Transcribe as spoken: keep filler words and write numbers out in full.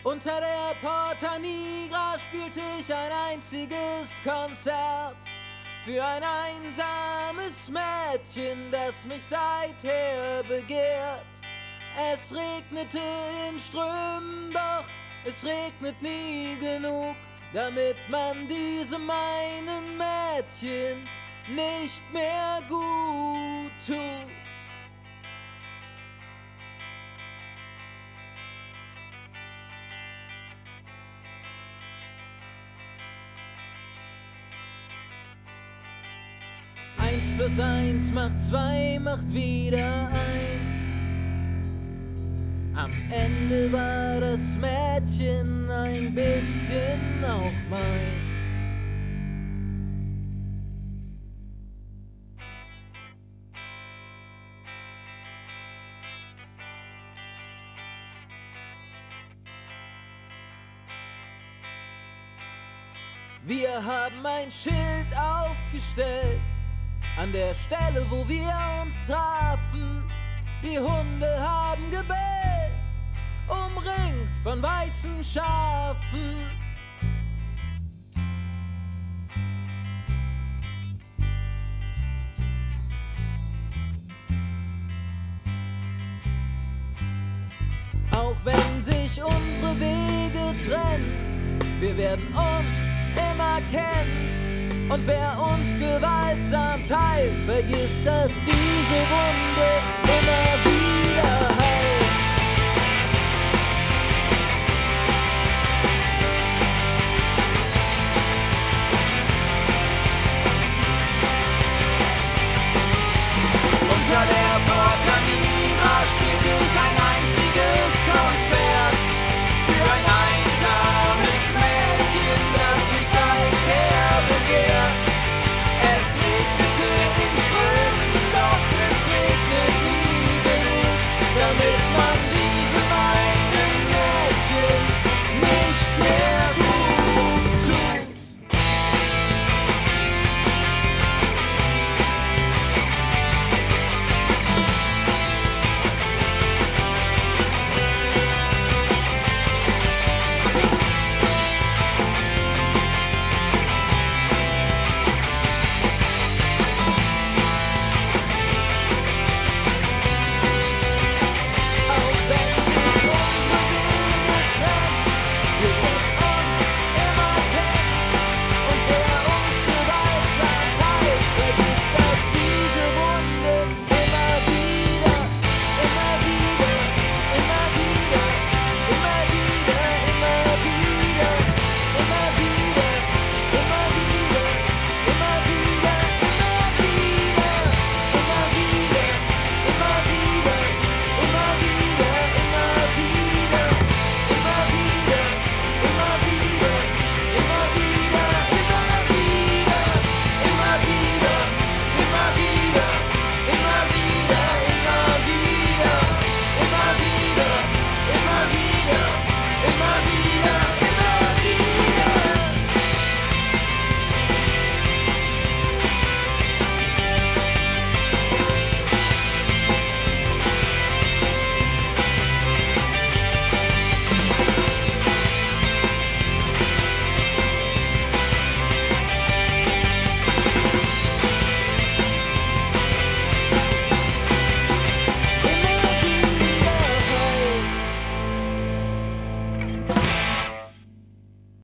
Unter der Porta Nigra spielte ich ein einziges Konzert für ein einsames Mädchen, das mich seither begehrt. Es regnete in Strömen, doch es regnet nie genug, damit man diesem meinen Mädchen nicht mehr gut tut. Eins plus eins macht zwei, macht wieder eins. Am Ende war das Mädchen ein bisschen auch meins. Wir haben ein Schild aufgestellt an der Stelle, wo wir uns trafen. Die Hunde haben gebellt, umringt von weißen Schafen. Auch wenn sich unsere Wege trennen, wir werden uns immer kennen. Und wer uns gewaltsam teilt, vergisst, dass diese Wunde immer wieder heilt. Unter der Porta Nigra